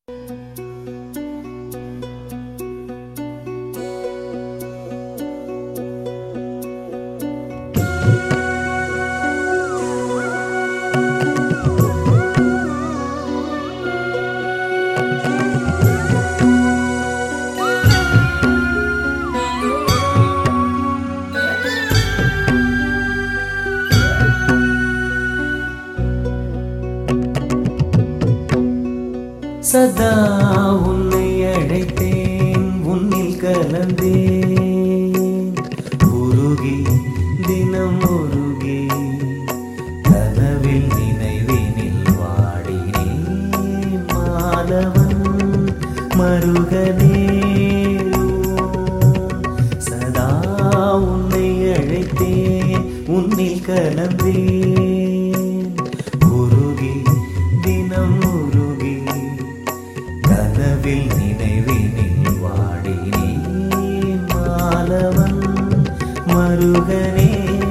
சதா உன்னை அழைத்தேன், உன்னில் கலந்தேன், உருகி தினம் உருகி கனவில் நினைவினில் வாடினேன். மாலவன் மருகனே சதா உன்னை அழைத்தேன், உன்னில் கலந்தேன், உருகி தினம் உருகி கனவில் நினைவினில் வாடினேன். மாலவன் மருகனே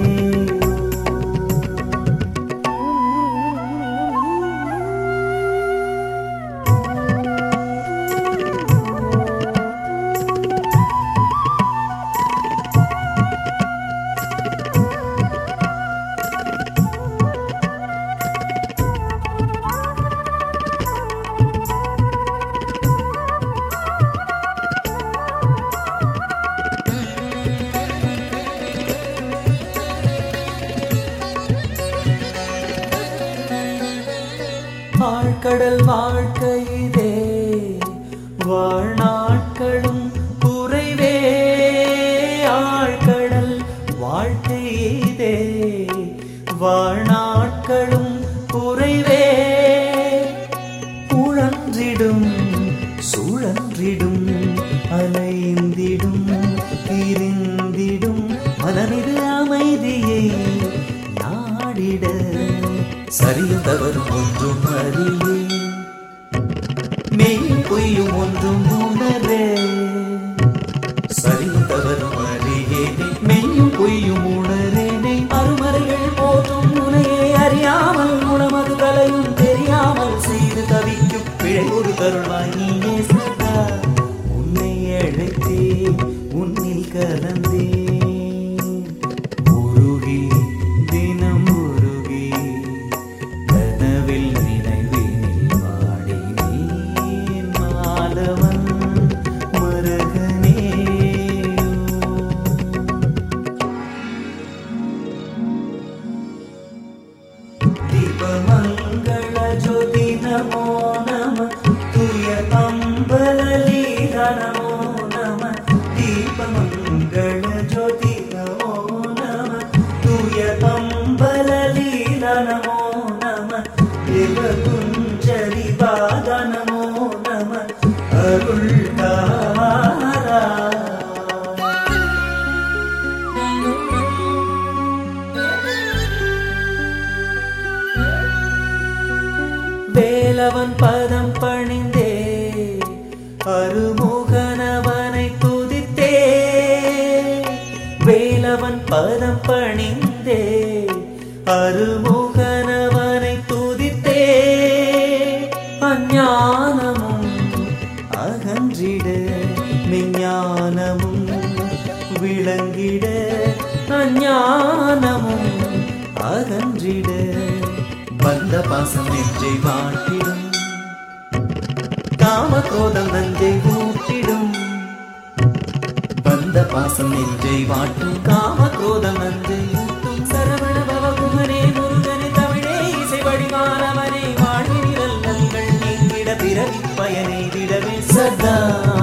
ஆழ்கடல் வாழ்க்கையிலே வாழ்நாட்களும் குறைவே. ஆழ்கடல் வாழ்க்கையிலே வாழ்நாட்களும் குறைவே. உழன்றிடும் சுழன்றிடும் அலைந்திடும் திரிந்திடும் மனமிது அமைதியை நாடிட சரியும் தவறும் ஒன்றும் அறியே, மெய் பொய்யும் ஒன்றும் உணரே. சரியும் தவறும் அறியேனே, மெய்யும் பொய்யும் உணரேனே. அருமறைகள் போற்றும் உனையே அறியாமல் உணமது கலையும் தெரியாமல் செய்து தவிக்கும் பிழை ஒரு கருளாய் நீயே. சதா உன்னை அழைத்தேன், உன்னில் கலந்தேன், உருகி தினம் உருகி கனவில் நினைவினில் வாடினேன். மாலவன் மருகனே தீபமங்கள ஜோதி நமோ நம, துய அம்பலலீலா நமோ நம. தீபமங்கள ஜோதி நமோ நம, துய அம்பலலீலா நமோ நம. தேவகுஞ்சரி பாத நமோ நம, அருள்தாரா. வேலவன் பதம் பணிந்தே அருமுகனவனை துதித்தே. வேலவன் பதம் பணிந்தே அருமுகனவனை துதித்தே. அஞ்ஞானமும் அகன்றிட மெஞ்ஞானமும் விளங்கிட. அஞ்ஞானமும் அகன்றிட பந்த பாசம் நெஞ்சை வாட்டிடும், காம கோதம் நஞ்சை ஊட்டிடும். பந்த பாசம் நெஞ்சை வாட்டும், காம கோதம் நஞ்சை ஊட்டும். சரவண பவகுமனே முருகனே தமிழே இசை வடிவானவனே வாழ்வினில் நங்கள் நீங்கிட பிறவி பயனை விடவே. சதா